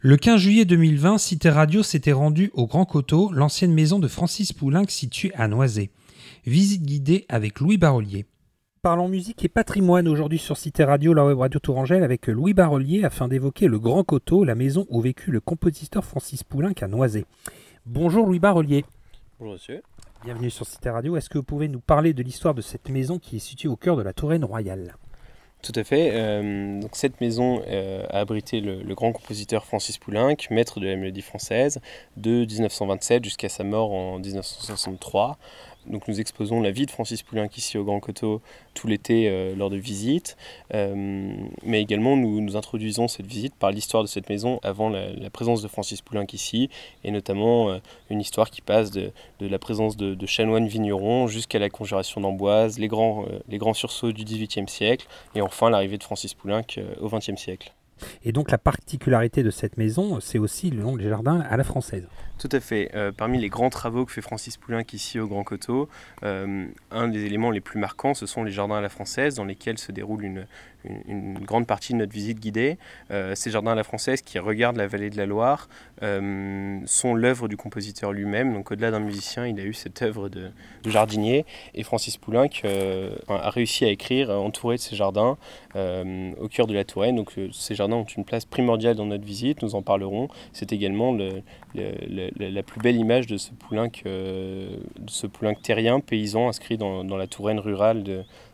Le 15 juillet 2020, Cité Radio s'était rendue au Grand Coteau, l'ancienne maison de Francis Poulenc située à Noisy. Visite guidée avec Louis Barolier. Parlons musique et patrimoine aujourd'hui sur Cité Radio, la web radio Tourangelle, avec Louis Barolier afin d'évoquer le Grand Coteau, la maison où vécut le compositeur Francis Poulenc à Noisy. Bonjour Louis Barolier. Bonjour monsieur. Bienvenue sur Cité Radio. Est-ce que vous pouvez nous parler de l'histoire de cette maison qui est située au cœur de la Touraine royale ? Tout à fait. Donc cette maison a abrité le grand compositeur Francis Poulenc, maître de la mélodie française, de 1927 jusqu'à sa mort en 1963. Donc nous exposons la vie de Francis Poulenc ici au Grand Coteau tout l'été lors de visites, mais également nous introduisons cette visite par l'histoire de cette maison avant la présence de Francis Poulenc ici, et notamment une histoire qui passe de la présence de chanoines vignerons jusqu'à la conjuration d'Amboise, les grands sursauts du XVIIIe siècle, et enfin l'arrivée de Francis Poulenc au XXe siècle. Et donc la particularité de cette maison, c'est aussi le long des jardins à la française. Tout à fait. Parmi les grands travaux que fait Francis Poulenc ici au Grand Coteau, un des éléments les plus marquants, ce sont les jardins à la française dans lesquels se déroule une grande partie de notre visite guidée. Ces jardins à la française qui regardent la vallée de la Loire sont l'œuvre du compositeur lui-même. Donc au-delà d'un musicien, il a eu cette œuvre de jardinier. Et Francis Poulenc a réussi à écrire entouré de ces jardins au cœur de la Touraine. Donc ces jardins ont une place primordiale dans notre visite, nous en parlerons. C'est également la plus belle image de ce Poulenc terrien, paysan, inscrit dans la Touraine rurale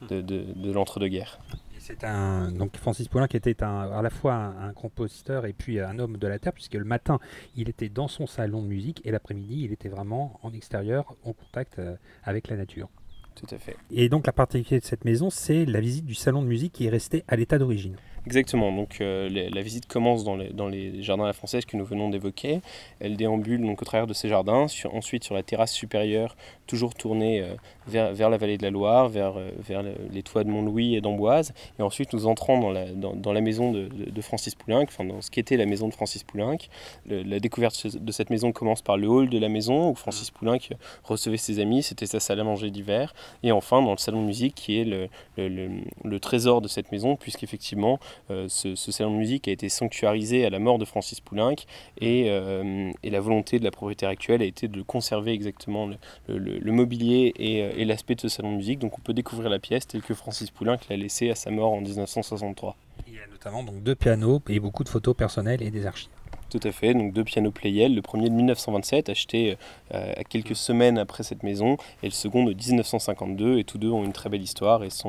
de l'entre-deux-guerres. Donc Francis Poulenc était à la fois un compositeur et puis un homme de la terre, puisque le matin, il était dans son salon de musique et l'après-midi, il était vraiment en extérieur, en contact avec la nature. Tout à fait. Et donc la particularité de cette maison, c'est la visite du salon de musique qui est resté à l'état d'origine. Exactement, donc la visite commence dans les jardins à la française que nous venons d'évoquer. Elle déambule donc au travers de ces jardins, ensuite sur la terrasse supérieure, toujours tournée vers la vallée de la Loire, vers les toits de Montlouis et d'Amboise. Et ensuite nous entrons dans la maison de Francis Poulenc, enfin dans ce qu'était la maison de Francis Poulenc. La découverte de cette maison commence par le hall de la maison où Francis Poulenc recevait ses amis, c'était sa salle à manger d'hiver. Et enfin dans le salon de musique qui est le trésor de cette maison, puisqu'effectivement ce salon de musique a été sanctuarisé à la mort de Francis Poulenc et la volonté de la propriétaire actuelle a été de conserver exactement le mobilier et l'aspect de ce salon de musique. Donc on peut découvrir la pièce telle que Francis Poulenc l'a laissée à sa mort en 1963. Il y a notamment donc 2 pianos et beaucoup de photos personnelles et des archives. Tout à fait, donc 2 pianos Pleyel, le premier de 1927, acheté à quelques semaines après cette maison, et le second de 1952, et tous deux ont une très belle histoire et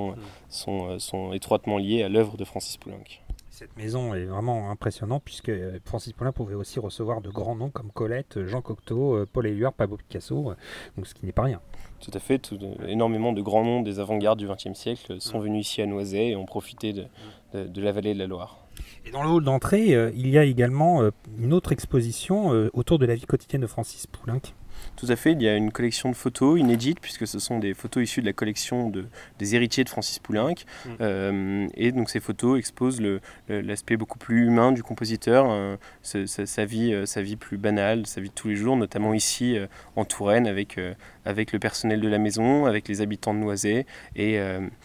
sont étroitement liés à l'œuvre de Francis Poulenc. Cette maison est vraiment impressionnante puisque Francis Poulenc pouvait aussi recevoir de grands noms comme Colette, Jean Cocteau, Paul Éluard, Pablo Picasso, donc ce qui n'est pas rien. Tout à fait, énormément de grands noms des avant-gardes du XXe siècle sont venus ici à Noisy et ont profité de la vallée de la Loire. Et dans le hall d'entrée, il y a également une autre exposition autour de la vie quotidienne de Francis Poulenc. Tout à fait, il y a une collection de photos inédites, puisque ce sont des photos issues de la collection des héritiers de Francis Poulenc. Et donc ces photos exposent l'aspect beaucoup plus humain du compositeur, sa vie plus banale, sa vie de tous les jours, notamment ici en Touraine, avec le personnel de la maison, avec les habitants de Noisy. Et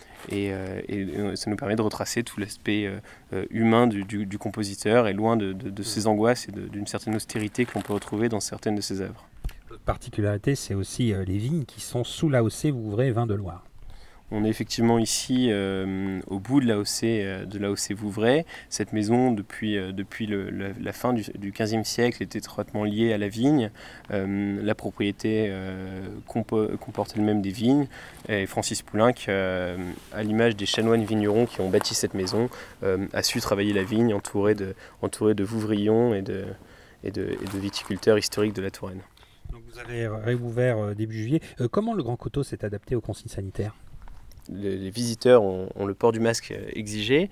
ça nous permet de retracer tout l'aspect humain du compositeur, et loin de ses angoisses et d'une certaine austérité que l'on peut retrouver dans certaines de ses œuvres. L'autre particularité, c'est aussi les vignes qui sont sous l'AOC Vouvray Vins de Loire. On est effectivement ici au bout de l'AOC Vouvray. Cette maison, depuis la fin du XVe siècle, est étroitement liée à la vigne. La propriété comporte elle-même des vignes. Et Francis Poulenc, à l'image des chanoines vignerons qui ont bâti cette maison, a su travailler la vigne entouré de vouvrillons et de viticulteurs historiques de la Touraine. Donc vous avez réouvert début juillet. Comment le Grand Coteau s'est adapté aux consignes sanitaires ? Les visiteurs ont le port du masque exigé.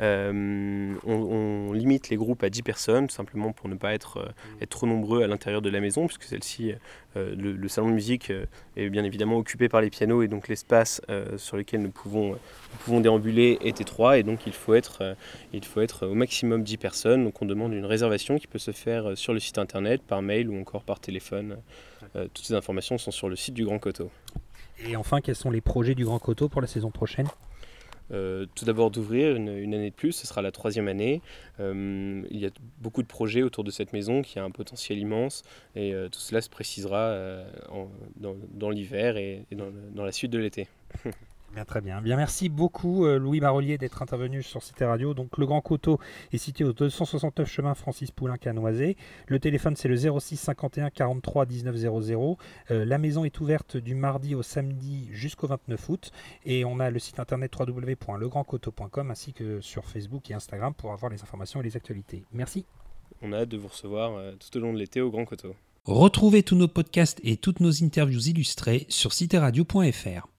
On limite les groupes à 10 personnes, tout simplement pour ne pas être trop nombreux à l'intérieur de la maison, puisque celle-ci, le salon de musique est bien évidemment occupé par les pianos, et donc l'espace sur lequel nous pouvons déambuler est étroit, et donc il faut être au maximum 10 personnes. Donc on demande une réservation qui peut se faire sur le site internet, par mail ou encore par téléphone. Toutes ces informations sont sur le site du Grand Coteau. Et enfin, quels sont les projets du Grand Coteau pour la saison prochaine ? tout d'abord d'ouvrir une année de plus, ce sera la 3e année. Il y a beaucoup de projets autour de cette maison qui a un potentiel immense et tout cela se précisera dans l'hiver et dans la suite de l'été. Bien, très bien. Bien, merci beaucoup Louis Marollier d'être intervenu sur Cité Radio. Donc le Grand Coteau est situé au 269 chemin Francis Poulenc à Noisy. Le téléphone c'est le 06 51 43 19 00. La maison est ouverte du mardi au samedi jusqu'au 29 août et on a le site internet www.legrandcoteau.com ainsi que sur Facebook et Instagram pour avoir les informations et les actualités. Merci. On a hâte de vous recevoir tout au long de l'été au Grand Coteau. Retrouvez tous nos podcasts et toutes nos interviews illustrées sur citeradio.fr.